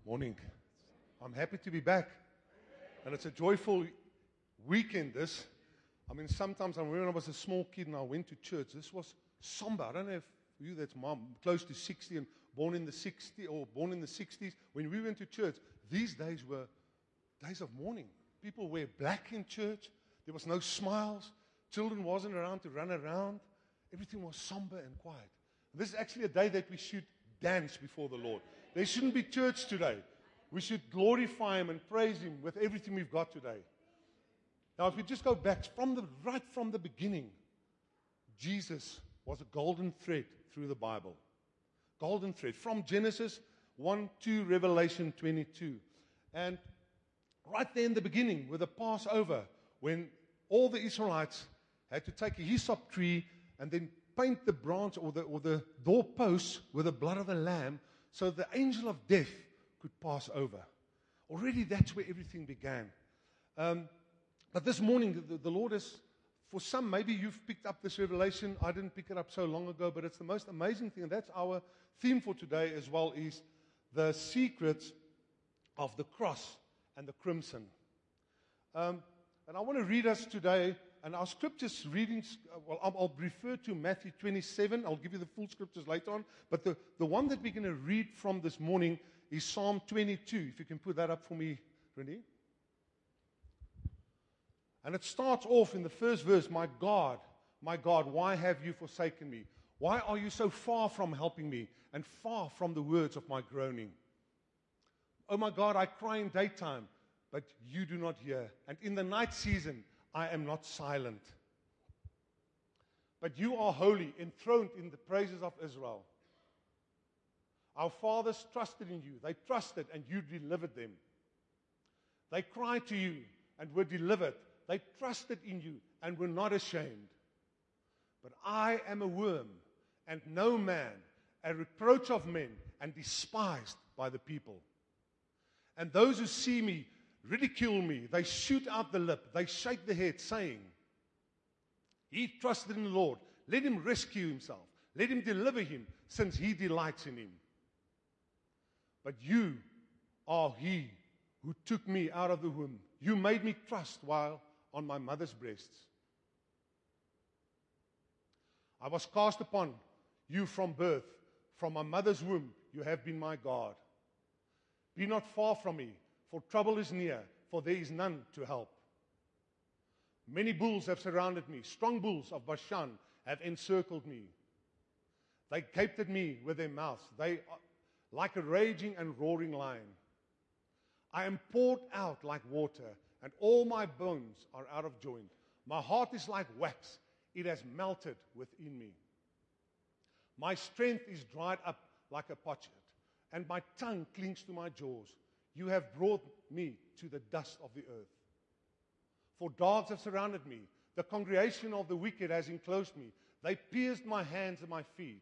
Morning. I'm happy to be back. And it's a joyful weekend, this. Sometimes when I was a small kid and I went to church, this was somber. I don't know if you that's mom, close to 60 and born in the 60s. When we went to church, these days were days of mourning. People wear black in church. There was no smiles. Children wasn't around to run around. Everything was somber and quiet. This is actually a day that we should dance before the Lord. There shouldn't be church today. We should glorify Him and praise Him with everything we've got today. Now, if we just go back right from the beginning, Jesus was a golden thread through the Bible. Golden thread. From Genesis 1 to Revelation 22. And right there in the beginning with the Passover, when all the Israelites had to take a hyssop tree and then paint the branch or the doorposts with the blood of the lamb so the angel of death could pass over. Already that's where everything began. But this morning, the Lord is, for some, maybe you've picked up this revelation. I didn't pick it up so long ago, but it's the most amazing thing. And that's our theme for today as well, is the secrets of the cross and the crimson. And I want to read us today, and our scriptures readings, I'll refer to Matthew 27. I'll give you the full scriptures later on. But the one that we're going to read from this morning is Psalm 22. If you can put that up for me, Renee. And it starts off in the first verse, my God, why have you forsaken me? Why are you so far from helping me and far from the words of my groaning? Oh my God, I cry in daytime, but you do not hear. And in the night season, I am not silent. But you are holy, enthroned in the praises of Israel. Our fathers trusted in you. They trusted and you delivered them. They cried to you and were delivered. They trusted in you and were not ashamed. But I am a worm and no man, a reproach of men and despised by the people. And those who see me ridicule me. They shoot out the lip. They shake the head, saying, He trusted in the Lord. Let him rescue himself. Let him deliver him, since he delights in him. But you are he who took me out of the womb. You made me trust while on my mother's breasts. I was cast upon you from birth. From my mother's womb, you have been my God. Be not far from me, for trouble is near, for there is none to help. Many bulls have surrounded me. Strong bulls of Bashan have encircled me. They gaped at me with their mouths. They are like a raging and roaring lion. I am poured out like water, and all my bones are out of joint. My heart is like wax. It has melted within me. My strength is dried up like a potsherd, and my tongue clings to my jaws. You have brought me to the dust of the earth. For dogs have surrounded me. The congregation of the wicked has enclosed me. They pierced my hands and my feet.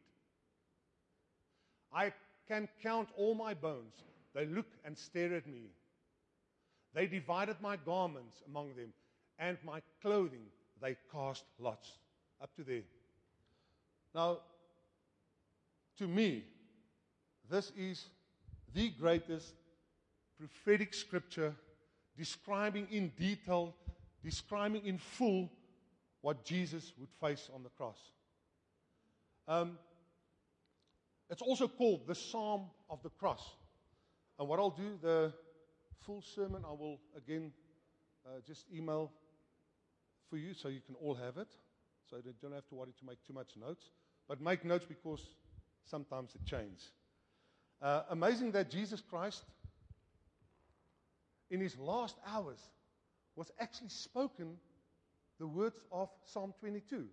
I can count all my bones. They look and stare at me. They divided my garments among them, and my clothing they cast lots. Up to there. Now, to me, this is the greatest prophetic scripture describing in detail, describing in full what Jesus would face on the cross. It's also called the Psalm of the Cross. And what I'll do, the full sermon, I will again just email for you so you can all have it. So you don't have to worry to make too much notes. But make notes because sometimes it changes. Amazing that Jesus Christ, in his last hours, was actually spoken the words of Psalm 22.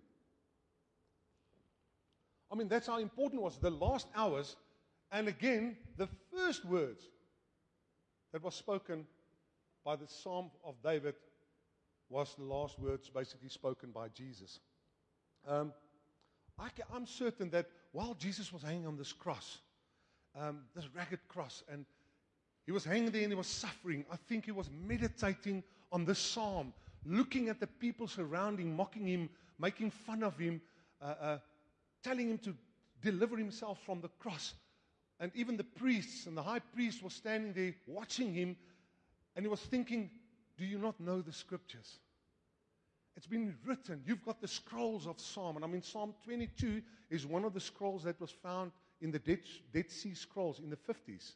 That's how important it was. The last hours, and again, the first words that was spoken by the Psalm of David was the last words basically spoken by Jesus. I'm certain that while Jesus was hanging on this cross, this ragged cross, and he was hanging there and he was suffering, I think he was meditating on this psalm, looking at the people surrounding, mocking him, making fun of him, telling him to deliver himself from the cross. And even the priests and the high priest was standing there watching him, and he was thinking, do you not know the scriptures? It's been written. You've got the scrolls of Psalm. And I mean, Psalm 22 is one of the scrolls that was found in the Dead Sea Scrolls in the 50s.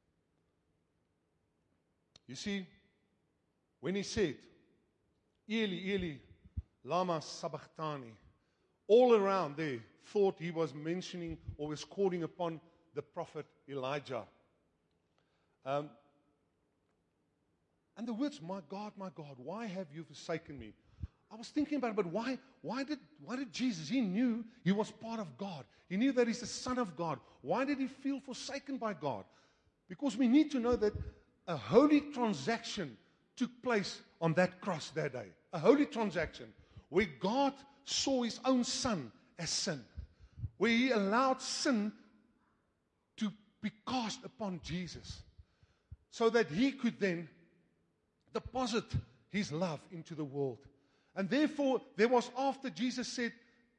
You see, when he said, Eli, Eli, lama sabachthani, all around there thought he was mentioning or was calling upon the prophet Elijah. And the words, my God, why have you forsaken me? I was thinking about it, but why did Jesus, he knew he was part of God. He knew that he's the Son of God. Why did he feel forsaken by God? Because we need to know that a holy transaction took place on that cross that day. A holy transaction where God saw his own Son as sin. Where he allowed sin to be cast upon Jesus. So that he could then deposit his love into the world. And therefore, there was after Jesus said,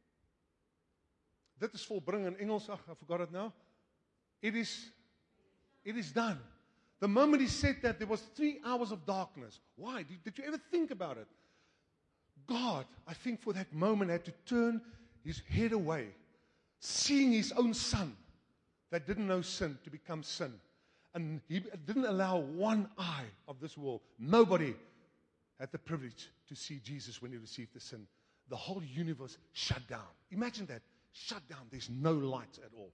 dit is volbring in Engels, I forgot it now. It is done. The moment he said that, there was 3 hours of darkness. Why? Did you ever think about it? God, I think for that moment, had to turn his head away, seeing his own Son that didn't know sin to become sin. And he didn't allow one eye of this world. Nobody had the privilege to see Jesus when he received the sin. The whole universe shut down. Imagine that. Shut down. There's no light at all.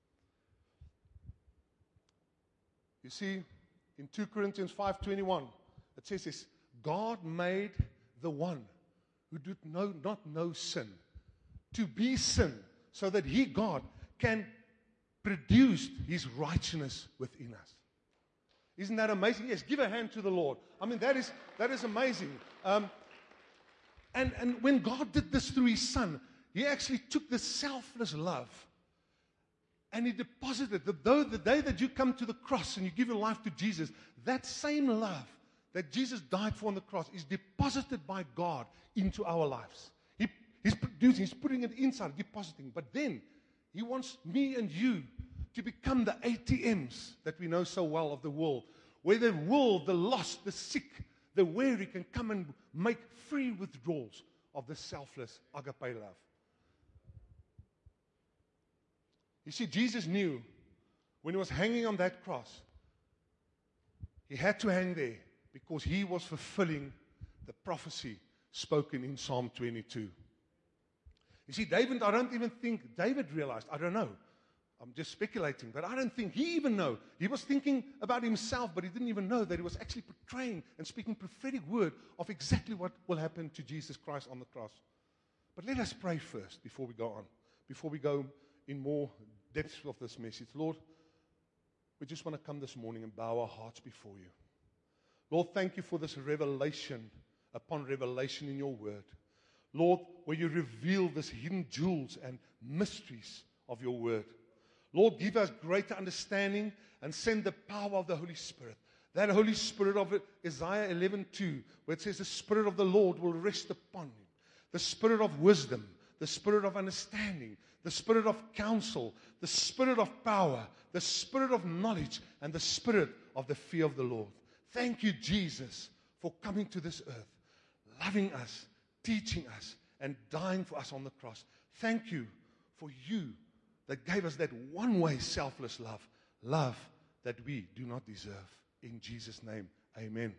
You see, in 2 Corinthians 5:21, it says this, God made the one who did not know sin to be sin, so that he, God, can produce his righteousness within us. Isn't that amazing? Yes, give a hand to the Lord. I mean, that is amazing. And when God did this through his Son, he actually took this selfless love and he deposited, the day that you come to the cross and you give your life to Jesus, that same love that Jesus died for on the cross is deposited by God into our lives. He's putting it inside, depositing. But then he wants me and you to become the ATMs that we know so well of the world, where the world, the lost, the sick, the weary can come and make free withdrawals of the selfless agape love. You see, Jesus knew when he was hanging on that cross, he had to hang there because he was fulfilling the prophecy spoken in Psalm 22. You see, David, I don't even think David realized, I don't know. I'm just speculating, but I don't think he even know. He was thinking about himself, but he didn't even know that he was actually portraying and speaking prophetic word of exactly what will happen to Jesus Christ on the cross. But let us pray first before we go on, before we go in more depth of this message. Lord, we just want to come this morning and bow our hearts before you. Lord, thank you for this revelation upon revelation in your word. Lord, where you reveal this hidden jewels and mysteries of your word. Lord, give us greater understanding and send the power of the Holy Spirit. That Holy Spirit of Isaiah 11:2, where it says the Spirit of the Lord will rest upon him. The Spirit of wisdom, the Spirit of understanding, the Spirit of counsel, the Spirit of power, the Spirit of knowledge, and the Spirit of the fear of the Lord. Thank you, Jesus, for coming to this earth, loving us, teaching us, and dying for us on the cross. Thank you for you that gave us that one-way selfless love that we do not deserve. In Jesus' name, amen.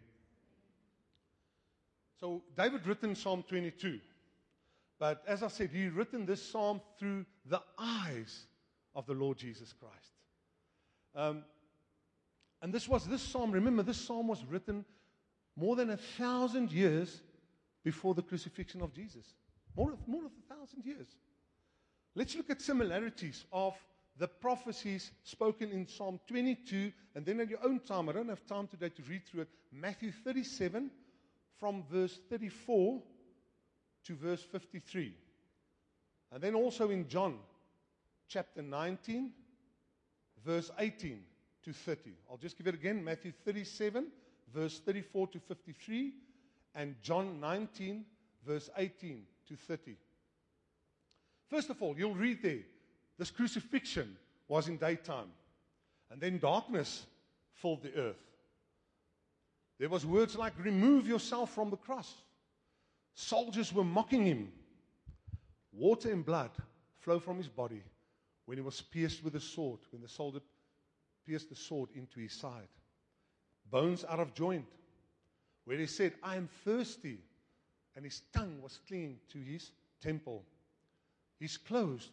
So David written Psalm 22. But as I said, he written this psalm through the eyes of the Lord Jesus Christ. And this psalm, remember, this psalm was written more than 1,000 years before the crucifixion of Jesus. More than 1,000 years. Let's look at similarities of the prophecies spoken in Psalm 22, and then at your own time, I don't have time today to read through it, Matthew 37 from verse 34 to verse 53. And then also in John chapter 19, verse 18 to 30. I'll just give it again, Matthew 37, verse 34 to 53, and John 19, verse 18 to 30. First of all, you'll read there, this crucifixion was in daytime. And then darkness filled the earth. There was words like, remove yourself from the cross. Soldiers were mocking him. Water and blood flow from his body when he was pierced with a sword, when the soldier pierced the sword into his side. Bones out of joint, where he said, I am thirsty, and his tongue was clean to his temple. His clothes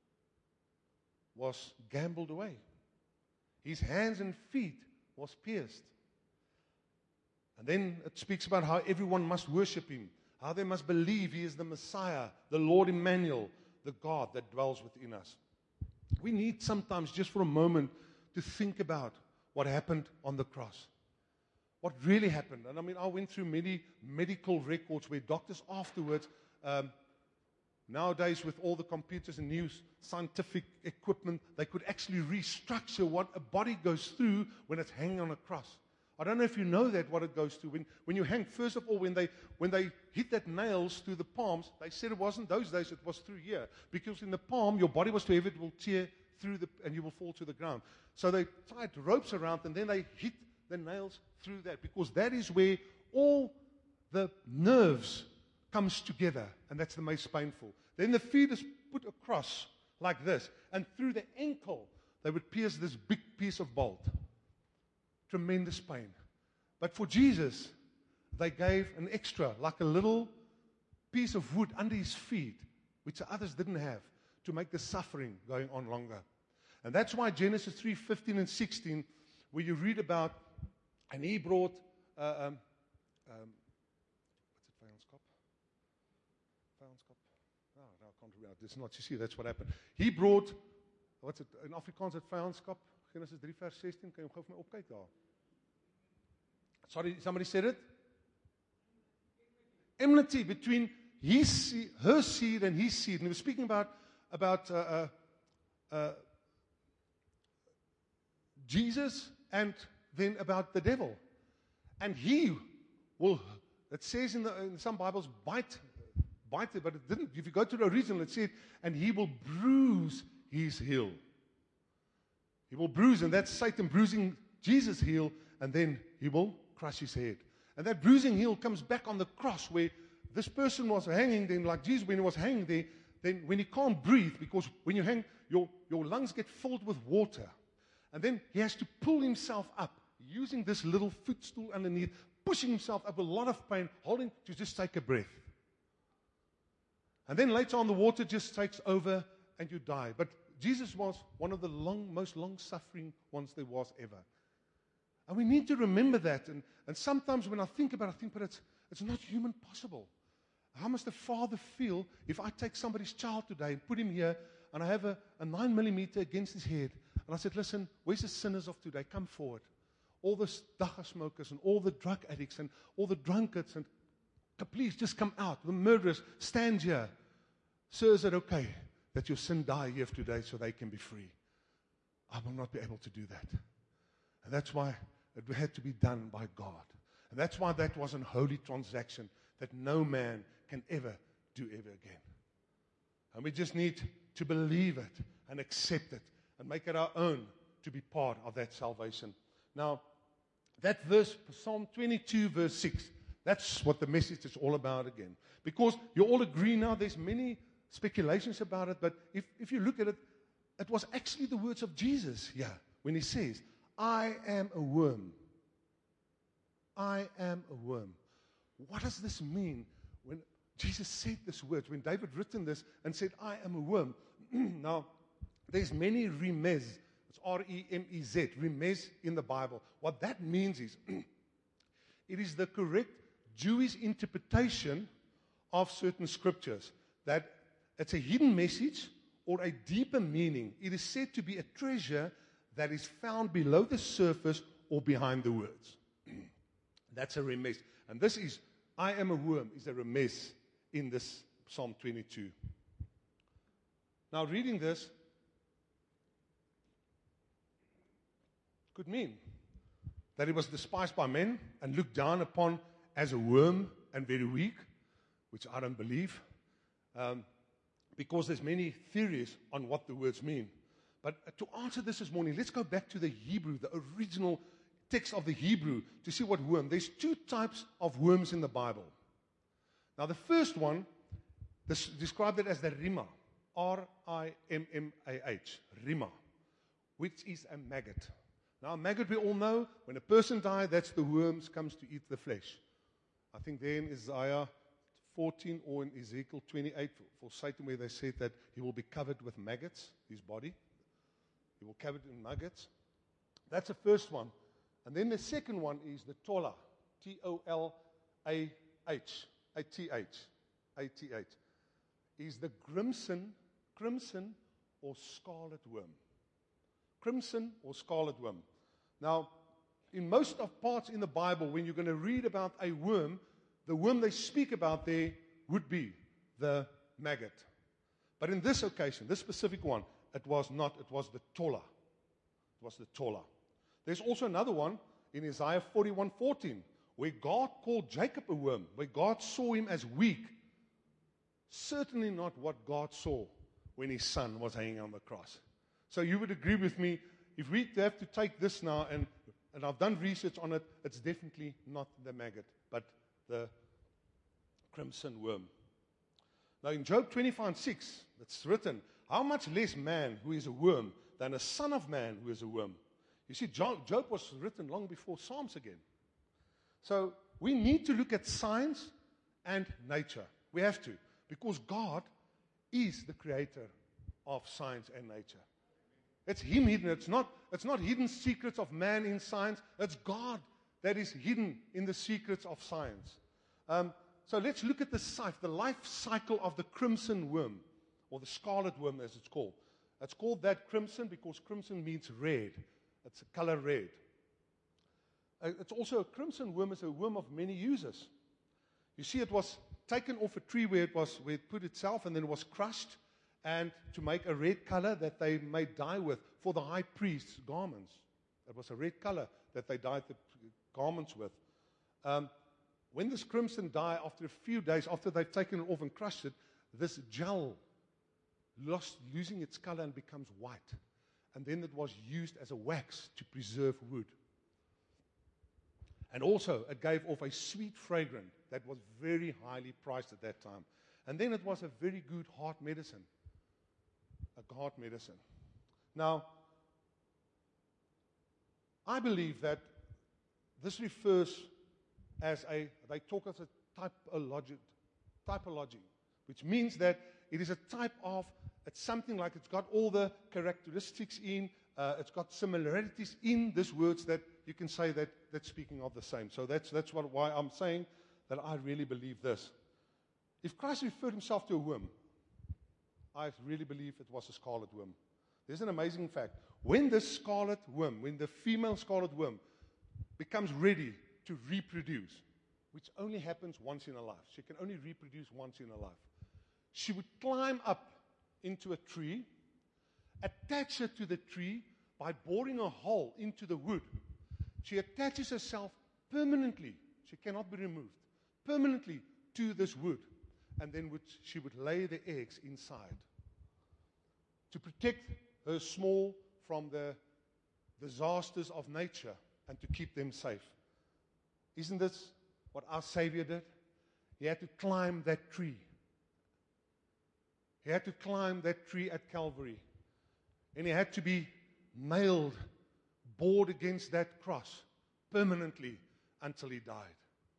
was gambled away. His hands and feet was pierced. And then it speaks about how everyone must worship him, how they must believe he is the Messiah, the Lord Emmanuel, the God that dwells within us. We need sometimes just for a moment to think about what happened on the cross. What really happened. And I mean, I went through many medical records where doctors afterwards, nowadays with all the computers and new scientific equipment, they could actually restructure what a body goes through when it's hanging on a cross. I don't know if you know that, what it goes through. When you hang, first of all, when they hit that nails through the palms, they said it wasn't those days, it was through here. Because in the palm, your body was too heavy, it will tear through and you will fall to the ground. So they tied ropes around and then they hit the nails through that, because that is where all the nerves comes together, and that's the most painful. Then the feet is put across like this, and through the ankle, they would pierce this big piece of bolt. Tremendous pain. But for Jesus, they gave an extra, like a little piece of wood under his feet, which the others didn't have, to make the suffering going on longer. And that's why Genesis 3:15 and 16, where you read about, and he brought, what's it, Vijandskap? Vijandskap? No, I can't remember. It's not, you see, that's what happened. He brought, what's it, in Afrikaans het vijandskap, Genesis 3 vers 16, kan jy hom gou vir my opkyk daar? Sorry, somebody said it? Enmity between her seed and his seed. And he was speaking about Jesus and then about the devil. And he will, it says in some Bibles, bite it, but it didn't. If you go to the original, it said, and he will bruise his heel. He will bruise, and that's Satan bruising Jesus' heel, and then he will crush his head. And that bruising heel comes back on the cross where this person was hanging there, like Jesus, when he was hanging there, then when he can't breathe, because when you hang, your lungs get filled with water. And then he has to pull himself up, using this little footstool underneath, pushing himself up with a lot of pain, holding to just take a breath. And then later on, the water just takes over and you die. But Jesus was one of the most long-suffering ones there was ever. And we need to remember that. And sometimes when I think about it, but it's not human possible. How must the Father feel if I take somebody's child today and put him here, and I have a 9mm against his head, and I said, listen, where's the sinners of today? Come forward. All the dagga smokers and all the drug addicts and all the drunkards, and please just come out. The murderers, stand here. Sir, is it okay that your sin die here today so they can be free? I will not be able to do that. And that's why it had to be done by God. And that's why that was an holy transaction that no man can ever do ever again. And we just need to believe it and accept it and make it our own to be part of that salvation. Now, that verse, Psalm 22, verse 6, that's what the message is all about again. Because you all agree now, there's many speculations about it, but if you look at it, it was actually the words of Jesus here when he says, I am a worm. I am a worm. What does this mean when Jesus said these words, when David written this and said, I am a worm? Now, there's many remez, it's R-E-M-E-Z, remez in the Bible. What that means is, it is the correct Jewish interpretation of certain scriptures, that it's a hidden message or a deeper meaning. It is said to be a treasure that is found below the surface or behind the words. That's a remez. And this is, I am a worm, is a remez in this Psalm 22. Now, reading this could mean that he was despised by men and looked down upon as a worm and very weak, which I don't believe, because there's many theories on what the words mean. But to answer this morning, let's go back to the Hebrew, the original text of the Hebrew, to see what worm. There's two types of worms in the Bible. Now, the first one, described it as the rima, R-I-M-M-A-H, rima, which is a maggot. Now, a maggot, we all know, when a person dies, that's the worms comes to eat the flesh. I think there in Isaiah 14 or in Ezekiel 28 for Satan, where they said that he will be covered with maggots, his body. He will cover it in maggots. That's the first one. And then the second one is the tola, T-O-L-A-H, A-T-H, is the crimson or scarlet worm. Crimson or scarlet worm. Now, in most of parts in the Bible, when you're going to read about a worm, the worm they speak about there would be the maggot. But in this occasion, this specific one, it was not. It was the tola. It was the tola. There's also another one in Isaiah 41:14, where God called Jacob a worm, where God saw him as weak. Certainly not what God saw when his son was hanging on the cross. So you would agree with me, if we have to take this now, and I've done research on it, it's definitely not the maggot, but the crimson worm. Now in Job 25:6, it's written, how much less man who is a worm than a son of man who is a worm? You see, Job was written long before Psalms again. So we need to look at science and nature. We have to, because God is the creator of science and nature. It's Him hidden. It's not hidden secrets of man in science. It's God that is hidden in the secrets of science. So let's look at the life cycle of the crimson worm, or the scarlet worm as it's called. It's called that crimson because crimson means red. It's a color red. It's also a crimson worm is a worm of many uses. You see, it was taken off a tree where it put itself, and then it was crushed, and to make a red color that they made dye with for the high priest's garments. It was a red color that they dyed the garments with. When this crimson dye, after a few days, after they've taken it off and crushed it, this gel losing its color and becomes white. And then it was used as a wax to preserve wood. And also, it gave off a sweet fragrance that was very highly priced at that time. And then it was a very good heart medicine. A heart medicine. Now, I believe that this refers they talk as a typology, which means that it is a type of, it's something like it's got all the characteristics in, it's got similarities in these words that you can say that that's speaking of the same. So that's why I'm saying that I really believe this. If Christ referred himself to a worm, I really believe it was a scarlet worm. There's an amazing fact. When the female scarlet worm becomes ready to reproduce, which only happens once in a life. She can only reproduce once in a life. She would climb up into a tree, attach her to the tree by boring a hole into the wood. She attaches herself permanently. She cannot be removed. Permanently to this wood. And then she would lay the eggs inside to protect her small from the disasters of nature and to keep them safe. Isn't this what our Savior did? He had to climb that tree. He had to climb that tree at Calvary. And he had to be nailed, bored against that cross permanently until he died.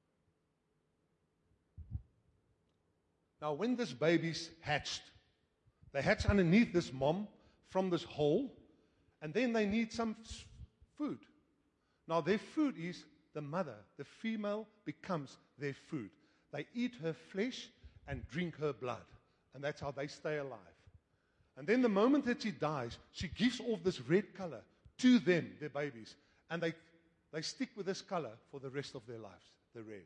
Now, when these babies hatched, they hatch underneath this mom from this hole, and then they need some food. Now, their food is the mother. The female becomes their food. They eat her flesh and drink her blood, and that's how they stay alive. And then the moment that she dies, she gives off this red color to them, their babies, and they stick with this color for the rest of their lives, the red.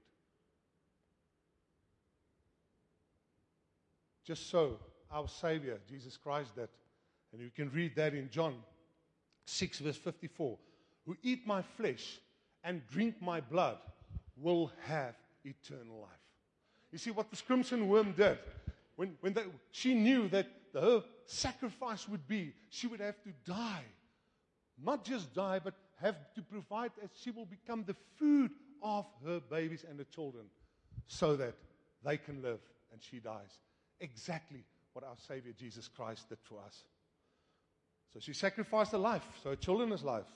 Just so our Savior, Jesus Christ, did. And you can read that in John 6, verse 54. Who eat my flesh and drink my blood will have eternal life. You see what this crimson worm did? she knew that her sacrifice would be, she would have to die. Not just die, but have to provide as she will become the food of her babies and the children so that they can live and she dies. Exactly what our Savior Jesus Christ did for us. So she sacrificed her life, so her children's life.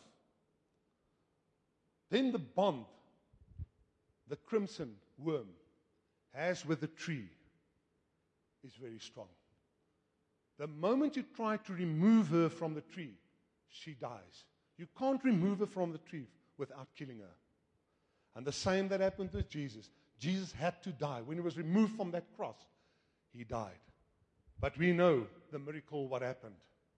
Then the bond the crimson worm has with the tree is very strong. The moment you try to remove her from the tree, she dies. You can't remove her from the tree without killing her. And the same that happened with Jesus. Jesus had to die. When he was removed from that cross, he died. But we know the miracle, what happened.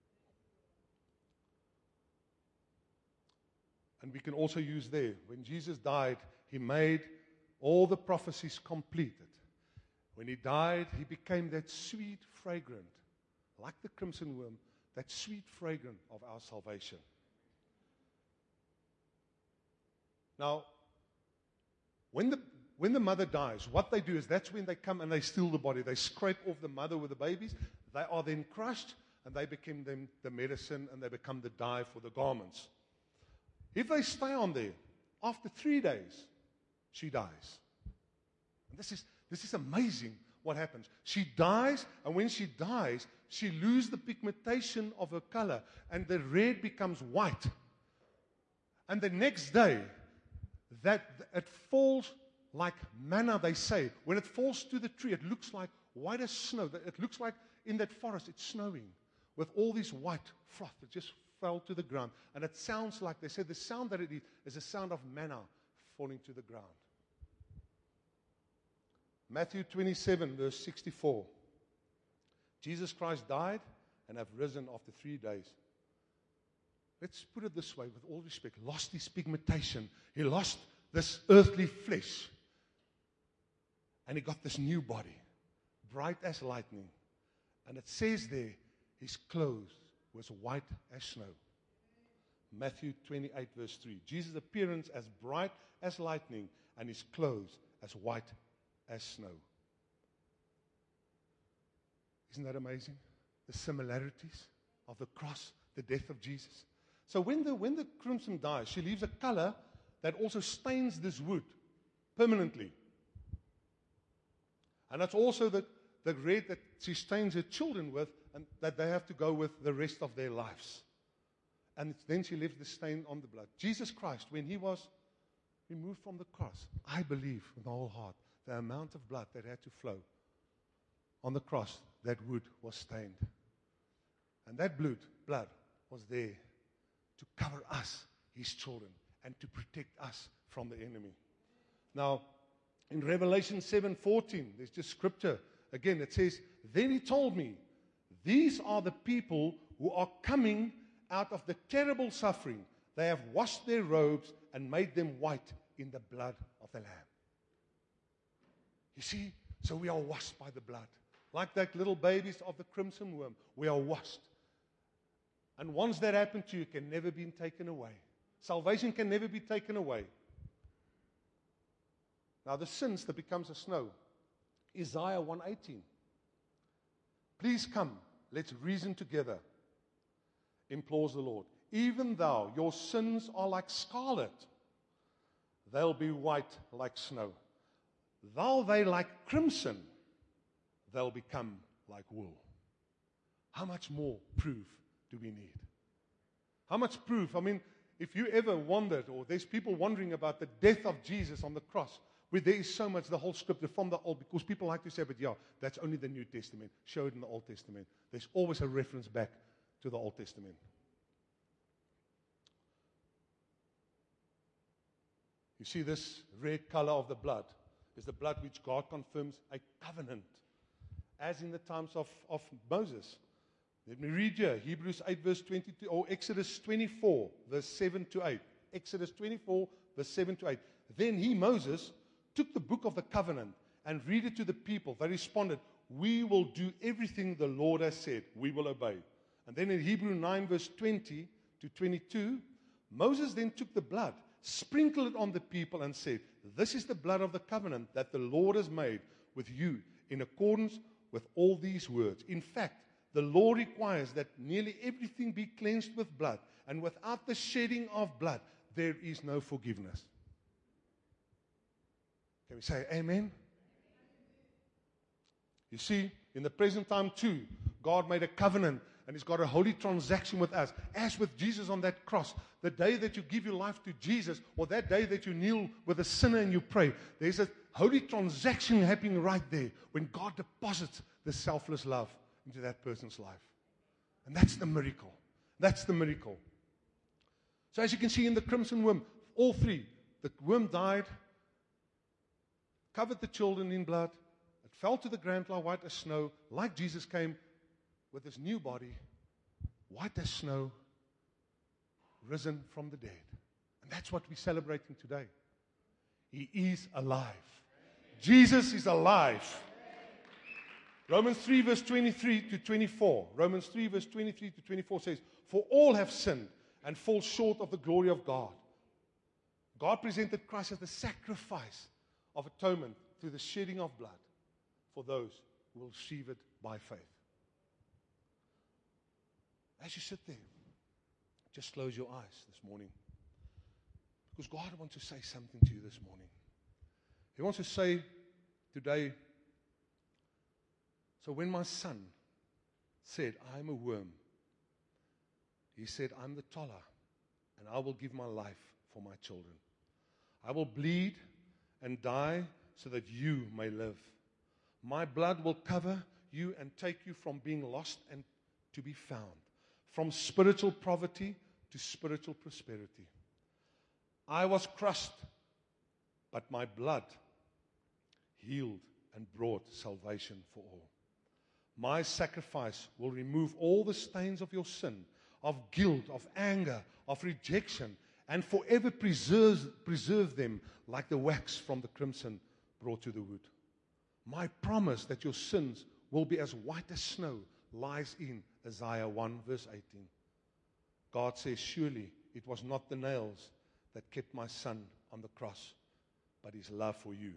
And we can also use there, when Jesus died, he made all the prophecies completed. When he died, he became that sweet fragrant, like the crimson worm, that sweet fragrant of our salvation. Now, when the mother dies, what they do is that's when they come and they steal the body. They scrape off the mother with the babies. They are then crushed, and they become them the medicine, and they become the dye for the garments. If they stay on there, after 3 days, she dies. And this is amazing what happens. She dies, and when she dies, she loses the pigmentation of her color, and the red becomes white. And the next day, that it falls like manna, they say. When it falls to the tree, it looks like white as snow. It looks like in that forest it's snowing with all this white froth that just fell to the ground. And it sounds like, they say the sound that it is a sound of manna falling to the ground. Matthew 27, verse 64. Jesus Christ died and have risen after 3 days. Let's put it this way, with all respect. Lost his pigmentation. He lost this earthly flesh. And he got this new body, bright as lightning. And it says there, his clothes was white as snow. Matthew 28, verse 3. Jesus' appearance as bright as lightning, and his clothes as white as snow. Isn't that amazing? The similarities of the cross, the death of Jesus. So when the crimson dies, she leaves a color that also stains this wood permanently. And that's also the red that she stains her children with, and that they have to go with the rest of their lives. And then she leaves the stain on the blood. Jesus Christ, when he was removed from the cross, I believe with my whole heart, the amount of blood that had to flow on the cross, that wood was stained. And that blood was there to cover us, his children, and to protect us from the enemy. Now, in Revelation 7:14, there's just scripture. Again, it says, then he told me, these are the people who are coming out of the terrible suffering. They have washed their robes and made them white in the blood of the Lamb. You see, so we are washed by the blood. Like that little babies of the crimson worm, we are washed. And once that happened to you, it can never be taken away. Salvation can never be taken away. Now the sins that becomes a snow. Isaiah 1:18. Please come, let's reason together, implores the Lord. Even though your sins are like scarlet, they'll be white like snow. Though they like crimson, they'll become like wool. How much more proof do we need? How much proof? I mean, if you ever wondered, or there's people wondering about the death of Jesus on the cross, where there is so much, the whole scripture from the Old, because people like to say, but yeah, that's only the New Testament. Show it in the Old Testament. There's always a reference back to the Old Testament. You see this red color of the blood is the blood which God confirms a covenant, as in the times of Moses. Let me read here, Hebrews 8 verse 22, or Exodus 24 verse 7 to 8. Exodus 24 verse 7 to 8. Then he, Moses, took the book of the covenant and read it to the people. They responded, we will do everything the Lord has said. We will obey. And then in Hebrew 9 verse 20 to 22, Moses then took the blood, sprinkled it on the people and said, this is the blood of the covenant that the Lord has made with you in accordance with all these words. In fact, the law requires that nearly everything be cleansed with blood, and without the shedding of blood, there is no forgiveness. Can we say amen? You see, in the present time too, God made a covenant and He's got a holy transaction with us. As with Jesus on that cross, the day that you give your life to Jesus, or that day that you kneel with a sinner and you pray, there's a holy transaction happening right there when God deposits the selfless love into that person's life. And that's the miracle. That's the miracle. So as you can see in the crimson worm, all three, the worm died, covered the children in blood, it fell to the ground like white as snow, like Jesus came with His new body, white as snow, risen from the dead. And that's what we're celebrating today. He is alive. Jesus is alive. Romans 3 verse 23 to 24. Romans 3 verse 23 to 24 says, for all have sinned and fall short of the glory of God. God presented Christ as the sacrifice of atonement through the shedding of blood for those who will receive it by faith. As you sit there, just close your eyes this morning. Because God wants to say something to you this morning. He wants to say today, so when my son said, I'm a worm, he said, I'm the toller, and I will give my life for my children. I will bleed and die so that you may live. My blood will cover you and take you from being lost and to be found, from spiritual poverty to spiritual prosperity. I was crushed, but my blood healed and brought salvation for all. My sacrifice will remove all the stains of your sin, of guilt, of anger, of rejection, and forever preserve them like the wax from the crimson brought to the wood. My promise that your sins will be as white as snow lies in Isaiah 1 verse 18. God says, surely it was not the nails that kept my son on the cross, but His love for you.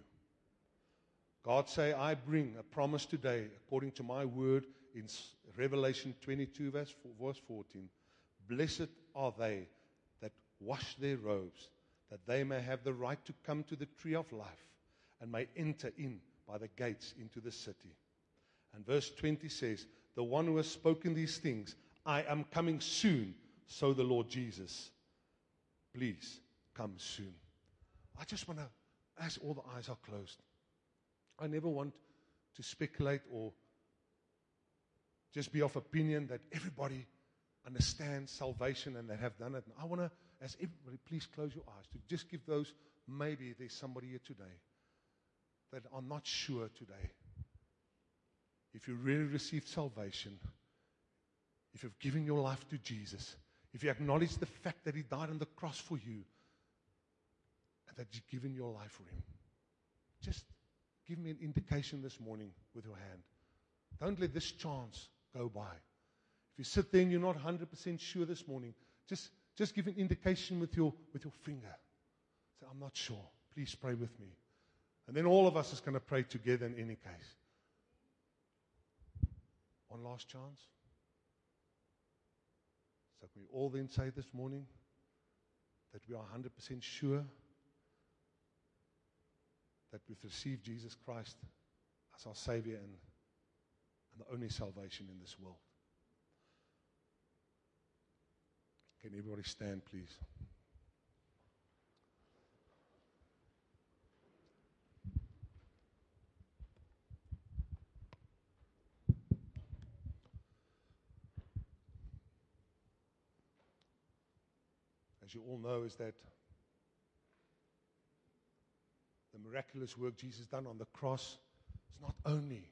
God say, I bring a promise today according to my word in Revelation 22 verse 14. Blessed are they that wash their robes, that they may have the right to come to the tree of life and may enter in by the gates into the city. And verse 20 says, the one who has spoken these things, I am coming soon, so the Lord Jesus. Please come soon. I just want to, as all the eyes are closed, I never want to speculate or just be of opinion that everybody understands salvation and they have done it. And I want to, as everybody, please close your eyes to just give those, maybe there's somebody here today that are not sure today. If you really received salvation, if you've given your life to Jesus, if you acknowledge the fact that He died on the cross for you, and that you've given your life for Him, just give me an indication this morning with your hand. Don't let this chance go by. If you sit there and you're not 100% sure this morning, just give an indication with your finger. Say, I'm not sure. Please pray with me. And then all of us is going to pray together in any case. One last chance. So can we all then say this morning that we are 100% sure that we've received Jesus Christ as our Savior and the only salvation in this world? Can everybody stand, please? As you all know, is that the miraculous work Jesus done on the cross is not only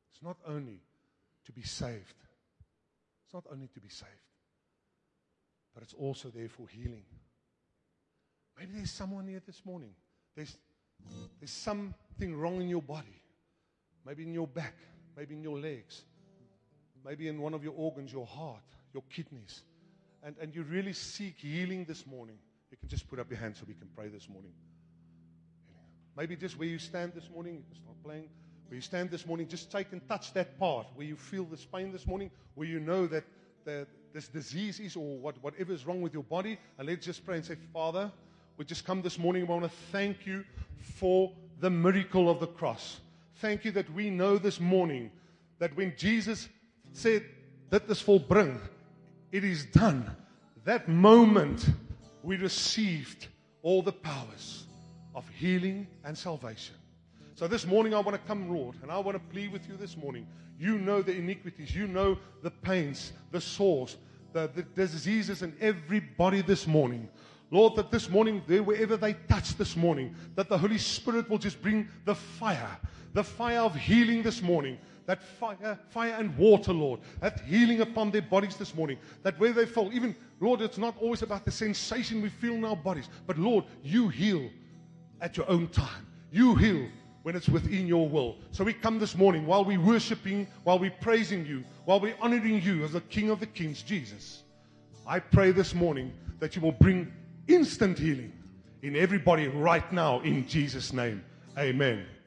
to be saved. It's not only to be saved, but it's also there for healing. Maybe there's someone here this morning. There's something wrong in your body. Maybe in your back, maybe in your legs, maybe in one of your organs, your heart, your kidneys. And you really seek healing this morning. You can just put up your hands so we can pray this morning. Maybe just where you stand this morning, you can start playing. Where you stand this morning, just take and touch that part where you feel this pain this morning, where you know that this disease is, or whatever is wrong with your body. And let's just pray and say, Father, we just come this morning. I want to thank you for the miracle of the cross. Thank you that we know this morning that when Jesus said, "Dit is volbring," it is done. That moment we received all the powers of healing and salvation. So this morning I want to come, Lord, and I want to plead with you this morning. You know the iniquities, you know the pains, the sores, the diseases in everybody this morning. Lord, that this morning, wherever they touch this morning, that the Holy Spirit will just bring the fire of healing this morning. That fire and water, Lord, that healing upon their bodies this morning. That where they fall, even, Lord, it's not always about the sensation we feel in our bodies. But Lord, you heal at your own time. You heal when it's within your will. So we come this morning while we're worshiping, while we're praising you, while we're honoring you as the King of the Kings, Jesus. I pray this morning that you will bring instant healing in everybody right now in Jesus' name. Amen.